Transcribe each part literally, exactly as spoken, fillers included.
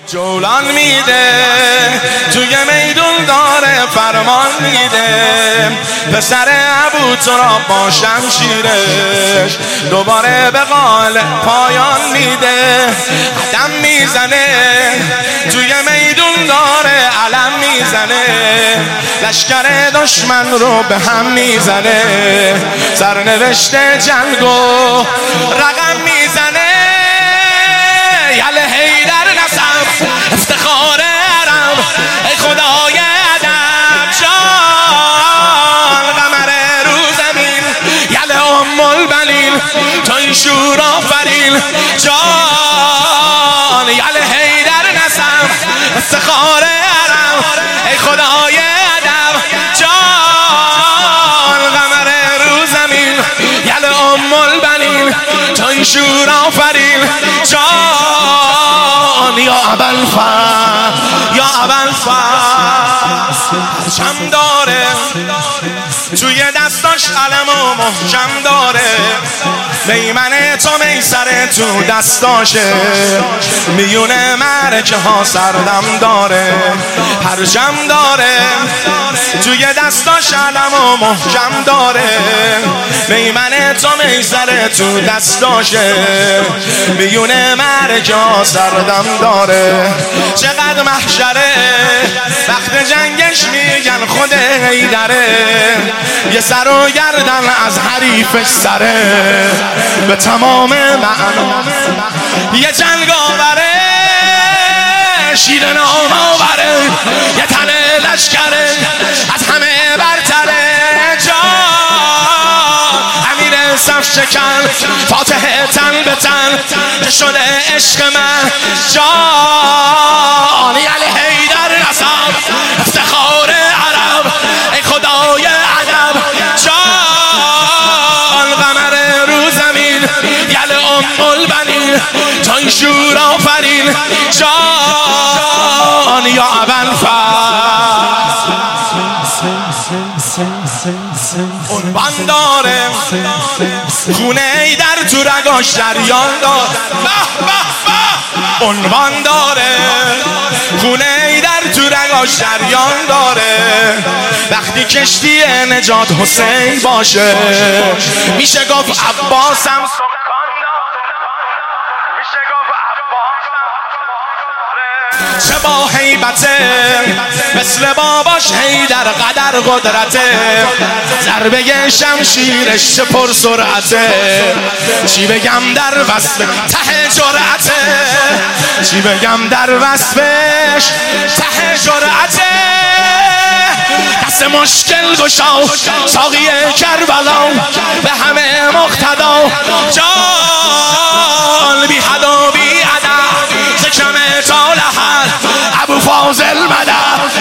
جولان میده توی میدون داره فرمان میده، پسر ابو تراب با شمشیرش دوباره به قال پایان میده. قدم میزنه توی میدون داره علم میزنه، لشکر دشمن رو به هم میزنه، سرنوشت جنگو رقم میزنه. یله حیدر نسب افتخار عرب، ای خدای ادب جان قمر رو زمین، یله ام البنین توی شور آفرین جان. یله حیدر نسب افتخار عرب، ای خدای ادب جان قمر رو زمین، یله ام البنین توی شور آفرین جان. یا ابوالفضل یا ابوالفضل پرچم داره توی دستاش علم و محکم داره، میمنه تا میسره تو دستاشه، میونه مرکه ها سردم داره. پرچم داره توی دستاش علم و محکم داره، میمنه تا میسره تو دستاشه، میونه مرکه ها سردم داره. چقدر محشره وقت جنگش میگن خود حیدره، یه سر و گردن از حریفش سره، به تمام معنا یه جنگ آوره، شیر نام آوره، یه تن لشکره از همه برتره جان. امیر صف شکن فاتح تن به تن شده عشق من جان. یعنی حیدر نسب افتخار عرب، ای خدای ادب جان قمر رو زمین، یله ام البنین توی شور آفرین جان. یا ابوالفضل عنوان داره خونه حیدر تو رگاش جریان داره، عنوان داره خونه حیدر تو رگاش جریان داره. وقتی کشتی نجات حسین باشه میشه گفت عباسم چه با هیبته، مثل باباش حیدر قدر قدرته، ضربه شمشیرش چه پر سرعته، چی بگم در وصف ته جرعته، چی بگم در وصفش ته جرعته. دست مشکل گشا ساقی کربلا، به همه مقتدا جان، بی حد و بی عدد زکم تا لحد ابو فاضل مدد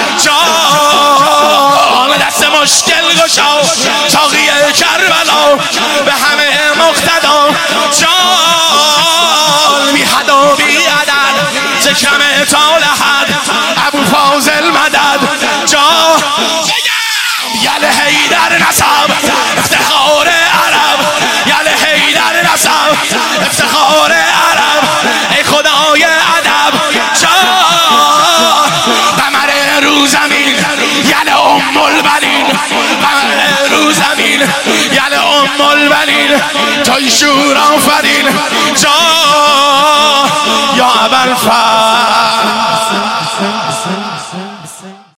جان. دست مشکل گشا ساقی کربلا، به همه مقتدا جان، بی حد و بی عدد زکم تا لحد ابو فاضل مدد جان. یله حیدر نسب افتخار عرب، یله حیدر نسب افتخار عرب، ای خدای ادب جان قمر رو زمین، یله ام البنین قمر رو زمین، یله ام البنین توی شور آفرین جان. یا ابوالفضل